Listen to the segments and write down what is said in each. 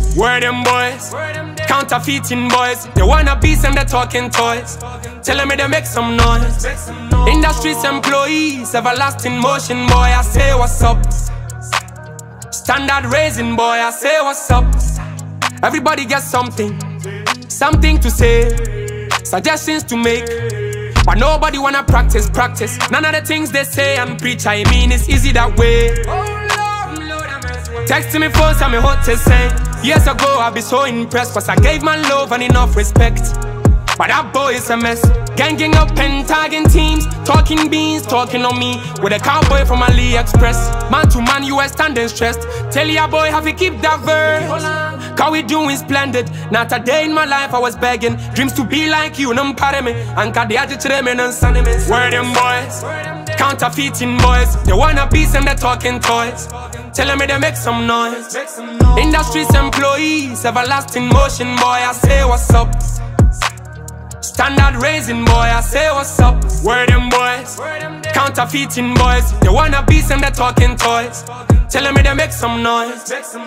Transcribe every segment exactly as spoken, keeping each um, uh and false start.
Where them boys? Counterfeiting boys. They wanna be some they talking toys. Telling me they make some noise. Industry's employees, everlasting motion boy. I say what's up. Standard raising boy. I say what's up. Everybody gets something, something to say, suggestions to make, but nobody wanna practice, practice. None of the things they say and preach, I mean it's easy that way. Texting me first and me hot to say. Years ago I be so impressed, cause I gave my love and enough respect. But that boy is a mess. Ganging up and tagging teams, talking beans, talking on me with a cowboy from AliExpress. Man to man, you are standing stressed. Tell ya boy, have you keep that verse? Cause we doing splendid. Not a day in my life I was begging. Dreams to be like you, num pare me. And ka the attitude me none sunny me. Where them boys? Counterfeiting boys. They wanna be some they talking toys. Telling me they make some noise. Industry's employees, everlasting motion boy. I say what's up. Standard raising boy, I say what's up. Where them boys? Counterfeiting boys. They wanna be some they talking toys. Telling me they make some noise.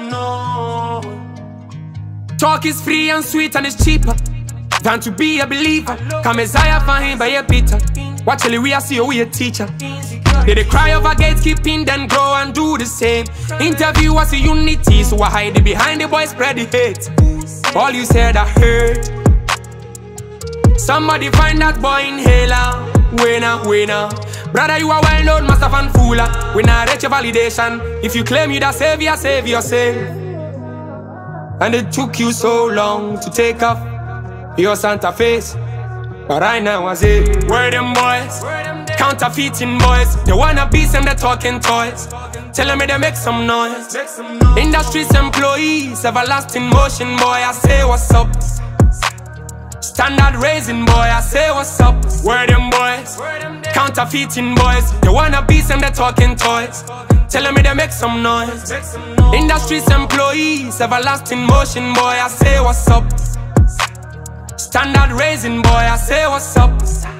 Talk is free and sweet and it's cheaper than to be a believer. Come Messiah for him by a Peter. Watch till we are see we a teacher. They they cry over gatekeeping, then grow and do the same. Interview was a unity, so I hide it behind the boys spread the hate. All you said I heard. Somebody find that boy inhaler. Winner, winner. Brother, you are well known, master fan fooler. We not reach your validation. If you claim you the savior, save yourself. And it took you so long to take off your Santa face. But right now I say, where them boys? Counterfeiting boys. They wanna be some they talking toys. Telling me they make some noise. Industry's employees, everlasting motion boy. I say what's up. Standard raising boy, I say what's up. Where them boys? Counterfeiting boys. They wanna be some they talking toys. Telling me they make some noise. Industry's employees, everlasting motion boy. I say what's up. Standard raising boy, I say what's up.